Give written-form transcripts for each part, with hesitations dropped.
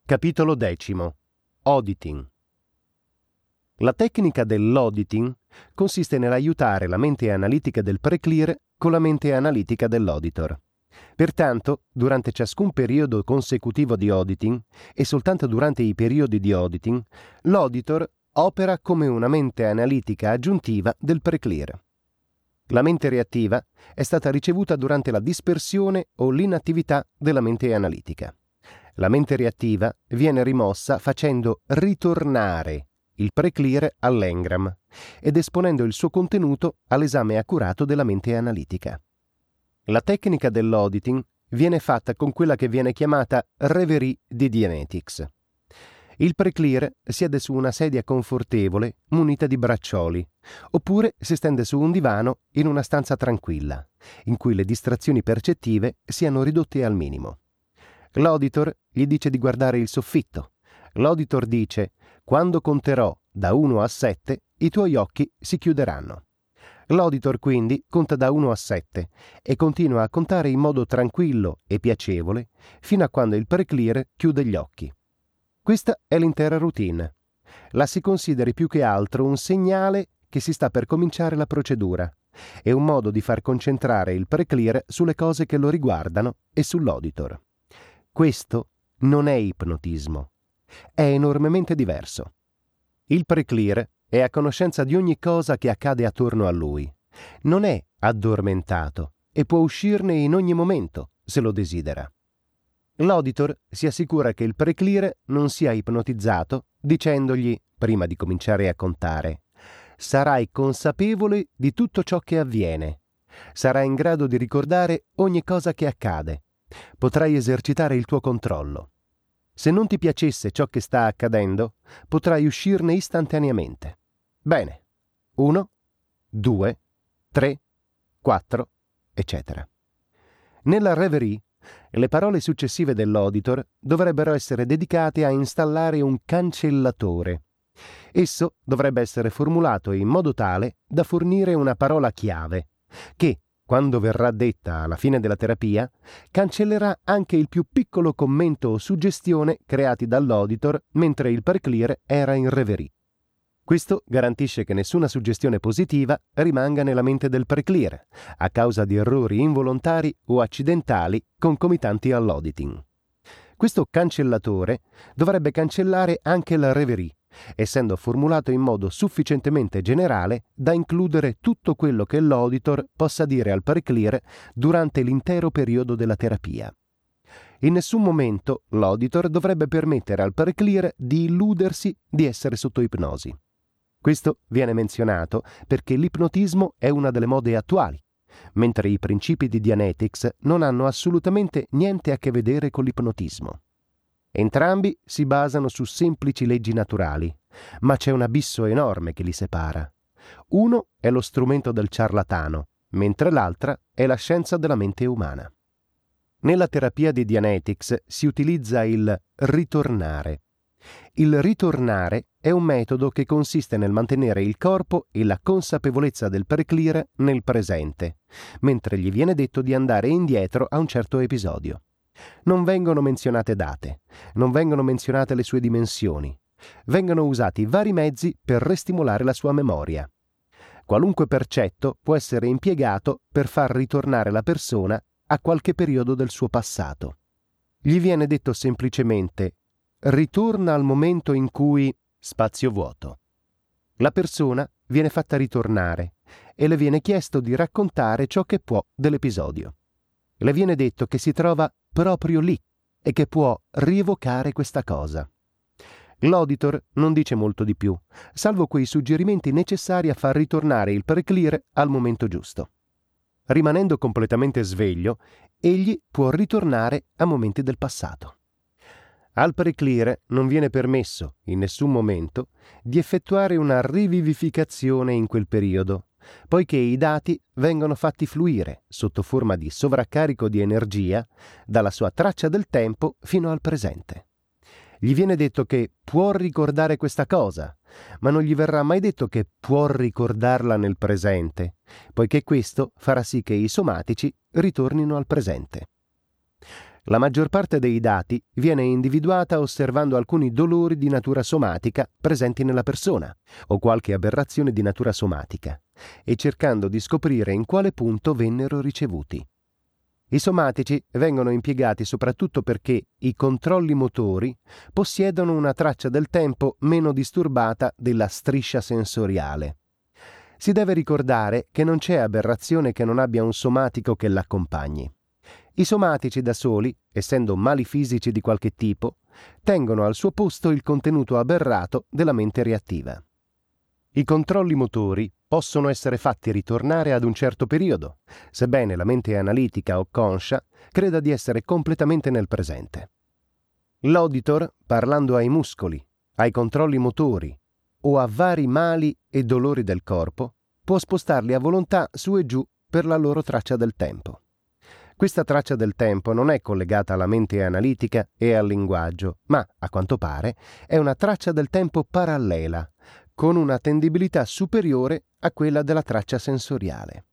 Capitolo 10. Auditing. La tecnica dell'auditing consiste nell'aiutare la mente analitica del preclear con la mente analitica dell'auditor. Pertanto, durante ciascun periodo consecutivo di auditing e soltanto durante i periodi di auditing, l'auditor opera come una mente analitica aggiuntiva del preclear. La mente reattiva è stata ricevuta durante la dispersione o l'inattività della mente analitica. La mente reattiva viene rimossa facendo ritornare il preclear all'engram ed esponendo il suo contenuto all'esame accurato della mente analitica. La tecnica dell'auditing viene fatta con quella che viene chiamata reverie di Dianetics. Il preclear siede su una sedia confortevole munita di braccioli, oppure si stende su un divano in una stanza tranquilla, in cui le distrazioni percettive siano ridotte al minimo. L'auditor gli dice di guardare il soffitto. L'auditor dice: quando conterò da 1 a 7, i tuoi occhi si chiuderanno. L'auditor quindi conta da 1 a 7 e continua a contare in modo tranquillo e piacevole fino a quando il preclear chiude gli occhi. Questa è l'intera routine. La si consideri più che altro un segnale che si sta per cominciare la procedura. È un modo di far concentrare il preclear sulle cose che lo riguardano e sull'auditor. Questo non è ipnotismo. È enormemente diverso. Il preclear è a conoscenza di ogni cosa che accade attorno a lui. Non è addormentato e può uscirne in ogni momento, se lo desidera. L'auditor si assicura che il preclear non sia ipnotizzato dicendogli, prima di cominciare a contare: sarai consapevole di tutto ciò che avviene. Sarai in grado di ricordare ogni cosa che accade. Potrai esercitare il tuo controllo. Se non ti piacesse ciò che sta accadendo, potrai uscirne istantaneamente. Bene. 1, 2, 3, 4, eccetera. Nella reverie, le parole successive dell'auditor dovrebbero essere dedicate a installare un cancellatore. Esso dovrebbe essere formulato in modo tale da fornire una parola chiave che, quando verrà detta alla fine della terapia, cancellerà anche il più piccolo commento o suggestione creati dall'auditor mentre il preclear era in reverie. Questo garantisce che nessuna suggestione positiva rimanga nella mente del preclear, a causa di errori involontari o accidentali concomitanti all'auditing. Questo cancellatore dovrebbe cancellare anche la reverie, essendo formulato in modo sufficientemente generale da includere tutto quello che l'auditor possa dire al preclear durante l'intero periodo della terapia. In nessun momento l'auditor dovrebbe permettere al preclear di illudersi di essere sotto ipnosi. Questo viene menzionato perché l'ipnotismo è una delle mode attuali, mentre i principi di Dianetics non hanno assolutamente niente a che vedere con l'ipnotismo. Entrambi si basano su semplici leggi naturali, ma c'è un abisso enorme che li separa. Uno è lo strumento del ciarlatano, mentre l'altra è la scienza della mente umana. Nella terapia di Dianetics si utilizza il ritornare. Il ritornare è un metodo che consiste nel mantenere il corpo e la consapevolezza del preclear nel presente, mentre gli viene detto di andare indietro a un certo episodio. Non vengono menzionate date, non vengono menzionate le sue dimensioni. Vengono usati vari mezzi per restimolare la sua memoria. Qualunque percetto può essere impiegato per far ritornare la persona a qualche periodo del suo passato. Gli viene detto semplicemente: ritorna al momento in cui spazio vuoto. La persona viene fatta ritornare e le viene chiesto di raccontare ciò che può dell'episodio. Le viene detto che si trova proprio lì e che può rievocare questa cosa. L'auditor non dice molto di più, salvo quei suggerimenti necessari a far ritornare il preclear al momento giusto. Rimanendo completamente sveglio, egli può ritornare a momenti del passato. Al preclear non viene permesso, in nessun momento, di effettuare una rivivificazione in quel periodo, poiché i dati vengono fatti fluire, sotto forma di sovraccarico di energia, dalla sua traccia del tempo fino al presente. Gli viene detto che può ricordare questa cosa, ma non gli verrà mai detto che può ricordarla nel presente, poiché questo farà sì che i somatici ritornino al presente. La maggior parte dei dati viene individuata osservando alcuni dolori di natura somatica presenti nella persona o qualche aberrazione di natura somatica e cercando di scoprire in quale punto vennero ricevuti. I somatici vengono impiegati soprattutto perché i controlli motori possiedono una traccia del tempo meno disturbata della striscia sensoriale. Si deve ricordare che non c'è aberrazione che non abbia un somatico che l'accompagni. I somatici da soli, essendo mali fisici di qualche tipo, tengono al suo posto il contenuto aberrato della mente reattiva. I controlli motori possono essere fatti ritornare ad un certo periodo, sebbene la mente analitica o conscia creda di essere completamente nel presente. L'auditor, parlando ai muscoli, ai controlli motori o a vari mali e dolori del corpo, può spostarli a volontà su e giù per la loro traccia del tempo. Questa traccia del tempo non è collegata alla mente analitica e al linguaggio, ma, a quanto pare, è una traccia del tempo parallela, con una tendibilità superiore a quella della traccia sensoriale.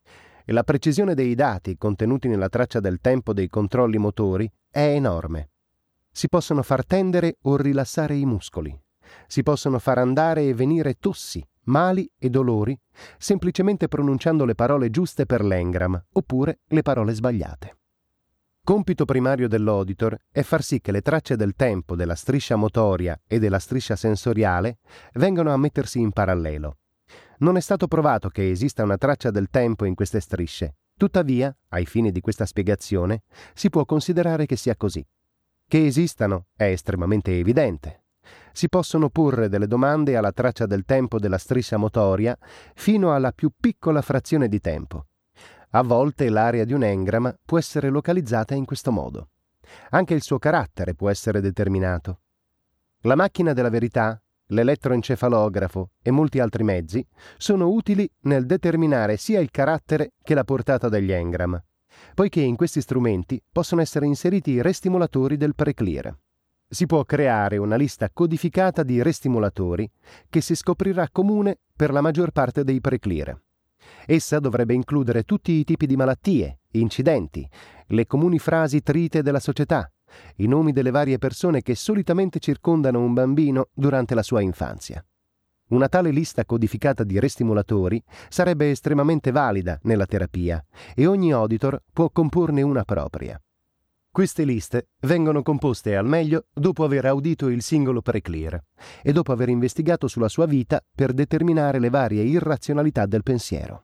E la precisione dei dati contenuti nella traccia del tempo dei controlli motori è enorme. Si possono far tendere o rilassare i muscoli. Si possono far andare e venire tossi, mali e dolori, semplicemente pronunciando le parole giuste per l'engram, oppure le parole sbagliate. Compito primario dell'auditor è far sì che le tracce del tempo della striscia motoria e della striscia sensoriale vengano a mettersi in parallelo. Non è stato provato che esista una traccia del tempo in queste strisce, tuttavia, ai fini di questa spiegazione, si può considerare che sia così. Che esistano è estremamente evidente. Si possono porre delle domande alla traccia del tempo della striscia motoria fino alla più piccola frazione di tempo. A volte l'area di un engram può essere localizzata in questo modo. Anche il suo carattere può essere determinato. La macchina della verità, l'elettroencefalografo e molti altri mezzi sono utili nel determinare sia il carattere che la portata degli engram, poiché in questi strumenti possono essere inseriti i restimolatori del preclear. Si può creare una lista codificata di restimolatori che si scoprirà comune per la maggior parte dei preclear. Essa dovrebbe includere tutti i tipi di malattie, incidenti, le comuni frasi trite della società, i nomi delle varie persone che solitamente circondano un bambino durante la sua infanzia. Una tale lista codificata di restimolatori sarebbe estremamente valida nella terapia e ogni auditor può comporne una propria. Queste liste vengono composte al meglio dopo aver audito il singolo preclear e dopo aver investigato sulla sua vita per determinare le varie irrazionalità del pensiero.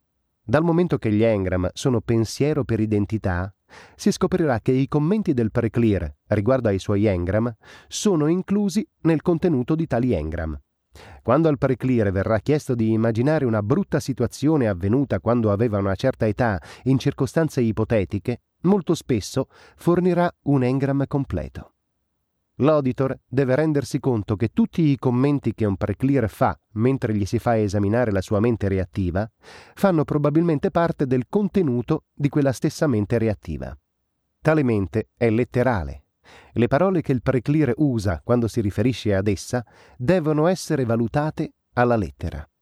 Dal momento che gli engram sono pensiero per identità, si scoprirà che i commenti del preclear riguardo ai suoi engram sono inclusi nel contenuto di tali engram. Quando al preclear verrà chiesto di immaginare una brutta situazione avvenuta quando aveva una certa età in circostanze ipotetiche, molto spesso fornirà un engram completo. L'auditor deve rendersi conto che tutti i commenti che un preclear fa mentre gli si fa esaminare la sua mente reattiva fanno probabilmente parte del contenuto di quella stessa mente reattiva. Tale mente è letterale. Le parole che il preclear usa quando si riferisce ad essa devono essere valutate alla lettera.